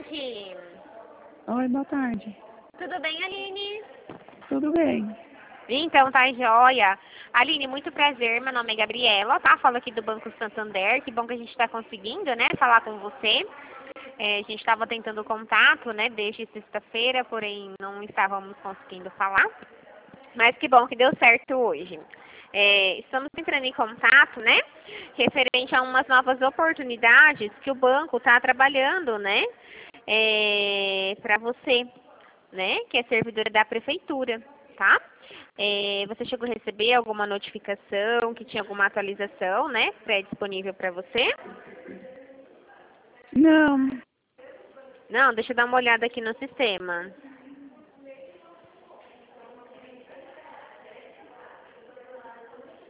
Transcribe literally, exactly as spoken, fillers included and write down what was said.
tarde. Oi, boa tarde. Tudo bem, Aline? Tudo bem? Então, tá joia. Aline, muito prazer. Meu nome é Gabriela, tá? Falo aqui do Banco Santander. Que bom que a gente está conseguindo, né, falar com você. É, a gente estava tentando contato, né, desde sexta-feira, porém não estávamos conseguindo falar. Mas que bom que deu certo hoje. É, estamos entrando em contato, né, referente a umas novas oportunidades que o banco está trabalhando, né, é, para você, né, que é servidora da prefeitura, tá? É, você chegou a receber alguma notificação que tinha alguma atualização, né, pré-disponível para você? Não. Não, deixa eu dar uma olhada aqui no sistema.